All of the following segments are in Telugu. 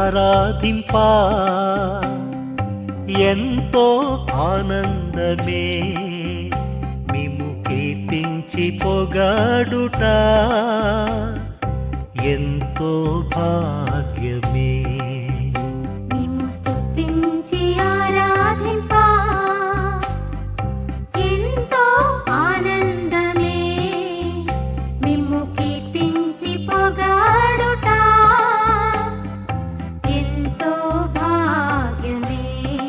ఆరాధింప ఎంతో ఆనందమే, మిమ్ము కీర్తించి పొగడుట ఎంతో భాగ్యమే. మిమ్ము స్తుతించి ఆరాధింప ఎంతో ఆనందమే, మిమ్ము కీర్తించి పొగడుట ఎంతో భాగ్యమే.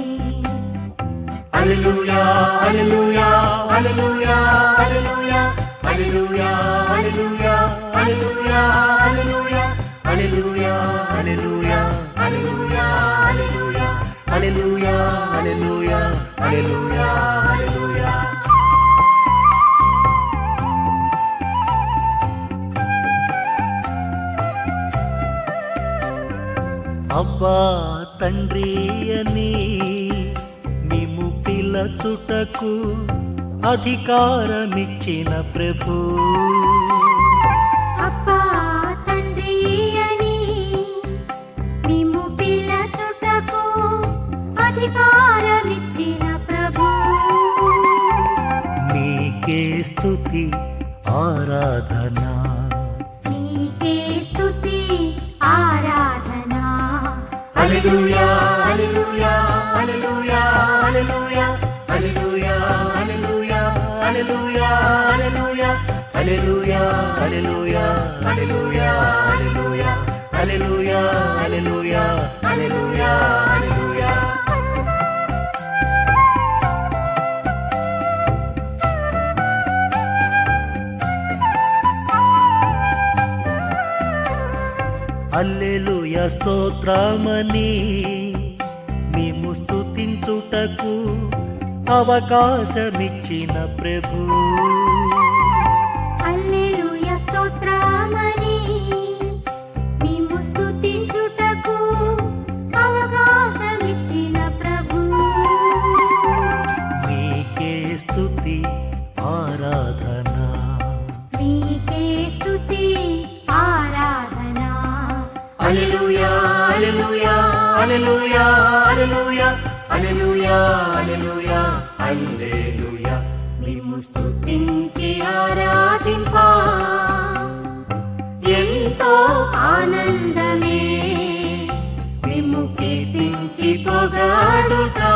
హల్లెలూయా హల్లెలూయా హల్లెలూయా హల్లెలూయా హల్లెలూయా హల్లెలూయా హల్లెలూయా హల్లెలూయా హల్లెలూయా హల్లెలూయా హల్లెలూయా హల్లెలూయా హల్లెలూయా హల్లెలూయా హల్లెలూయా. అబ్బా తండ్రి అని మిమ్ము పిలచుటకు అధికారమిచ్చిన ప్రభు. అబ్బా తండ్రి అని మిమ్ము పిలచుటకు అధికారమిచ్చిన ప్రభు. నీకే స్తుతి ఆరాధన, నీకే స్తుతి ఆరాధన. హల్లెలూయా హల్లెలూయా హల్లెలూయా హల్లెలూయా హల్లెలూయా హల్లెలూయా హల్లెలూయా హల్లెలూయా హల్లెలూయా హల్లెలూయా హల్లెలూయా హల్లెలూయా హల్లెలూయా హల్లెలూయా హల్లెలూయా. హల్లెలూయా స్తోత్రమని మేము స్తుతించుటకు అవకాశమిచ్చిన ప్రభు. హల్లెలూయా స్తోత్రమని మిమ్ము స్తుతించుటకు అవకాశమిచ్చిన ప్రభు. నీకే స్తుతి ఆరాధన, నీకే స్తుతి ఆరాధన. హల్లెలూయా హల్లెలూయా హల్లెలూయా హల్లెలూయా హల్లెలూయా హల్లెలూయా హల్లెలూయా. మిమ్ము స్తుతించి ఆరాధింప ఎంతో ఆనందమే, మిమ్ము కీర్తించి పొగడుట